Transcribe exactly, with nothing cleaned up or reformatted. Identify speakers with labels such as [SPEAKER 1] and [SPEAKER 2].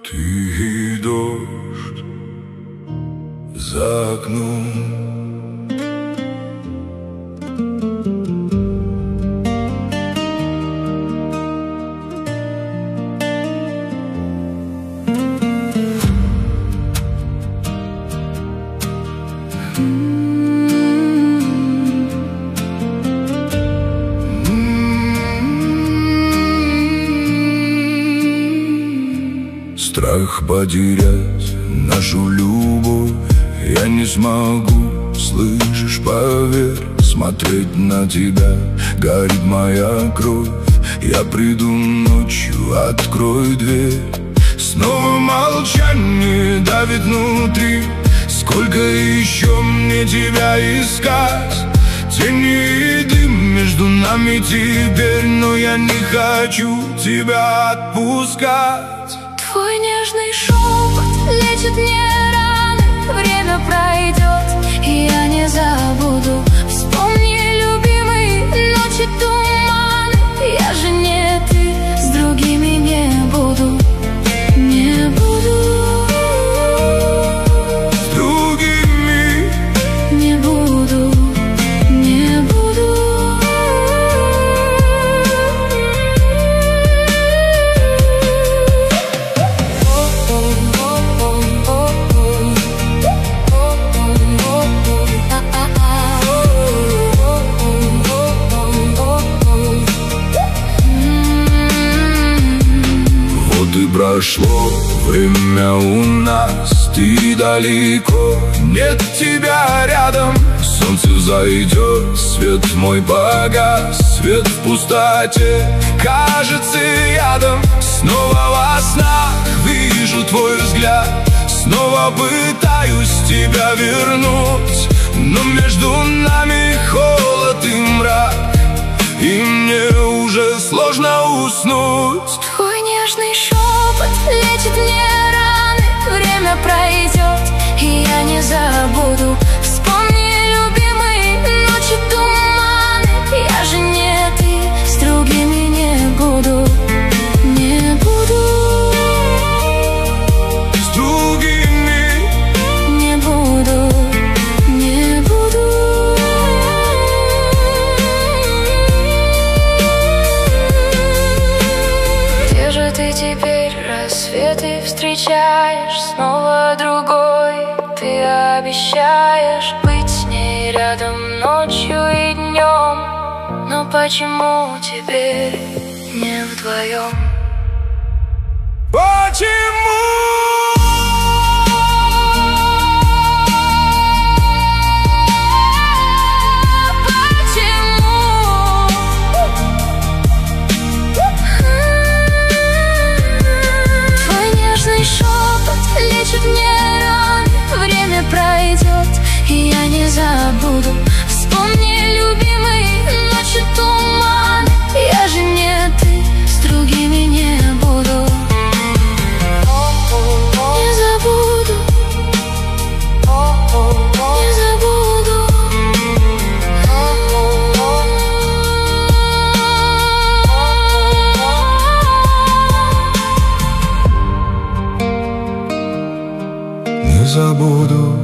[SPEAKER 1] Ты и дождь за окном. Страх потерять нашу любовь я не смогу, слышишь, поверь. Смотреть на тебя горит моя кровь. Я приду ночью, открой дверь. Снова молчание давит внутри. Сколько еще мне тебя искать? Тени и дым между нами теперь, но я не хочу тебя отпускать.
[SPEAKER 2] Твой нежный шепот лечит мне раны. Время пройдет, и я не забуду. Вспомни, любимый, ночи туманы. Я же не ты, с другими не буду. Не буду.
[SPEAKER 1] С другими
[SPEAKER 2] не буду. Не буду.
[SPEAKER 1] И прошло время у нас, ты далеко, нет тебя рядом. Солнце взойдет, свет мой погас, свет в пустоте кажется ядом. Снова во снах вижу твой взгляд, снова пытаюсь тебя вернуть, но между нами холод и мрак, и мне уже сложно уснуть.
[SPEAKER 2] Твой нежный шепот лечит мне раны. Время пройдет, и я не забуду. Вспомни, любимый, ночи туманы. Я же не ты, с другими не буду. Не буду.
[SPEAKER 1] С другими
[SPEAKER 2] не буду. Не буду. Где же ты теперь? Рассветы встречаешь, снова другой. Ты обещаешь быть с ней рядом ночью и днем. Но почему теперь не вдвоем?
[SPEAKER 1] Почему?
[SPEAKER 2] Лечит мне раны. Время пройдет, и я не забуду. Вспомни, любимый, ночи туманы. Я же не ты, с другими не буду. Не забуду. Не забуду.
[SPEAKER 1] Не забуду.